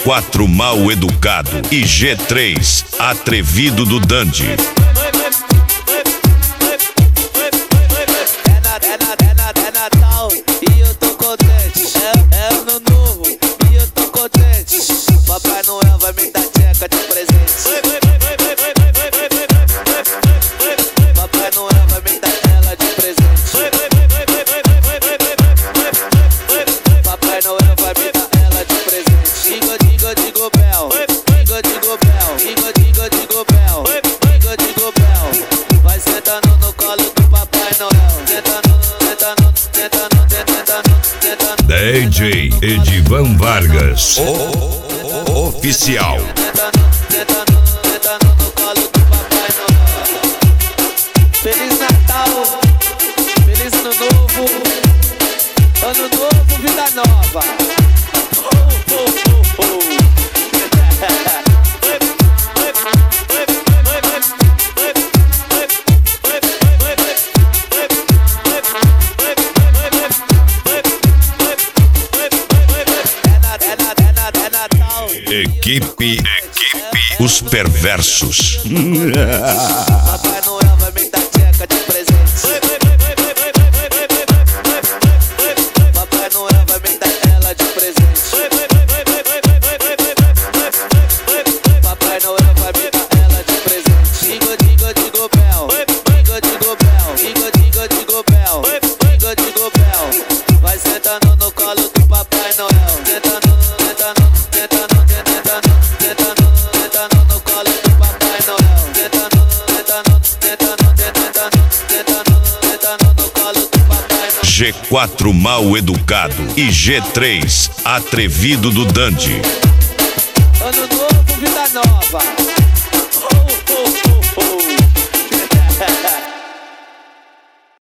G4 mal educado e G3 atrevido do Dandy. É Natal e eu tô contente. É ano novo e eu tô contente. Papai Noel vai me dar tcheca de presente. Papai Noel vai me dar ela de presente. Papai Noel vai me dar ela de presente. Digo bell, digo bell, digo bell, digo bell. Vai sentando no colo do Papai Noel. DJ Edivan Vargas, oficial. Feliz Natal, feliz Ano Novo, Ano Novo, Vida Nova. Equipe Os Perversos. Papai Noel vai me dar tcheca de presente. Papai Noel vai me dar ela de presente. Papai Noel vai me dar ela de presente. Digo bell, digo bell, digo bell. Vai sentando no colo do Papai Noel. Sentando no colo do Papai Noel. Sentando no colo do Papai Noel. G4 mal educado e G3 atrevido do Dandy. Ano novo, vida nova.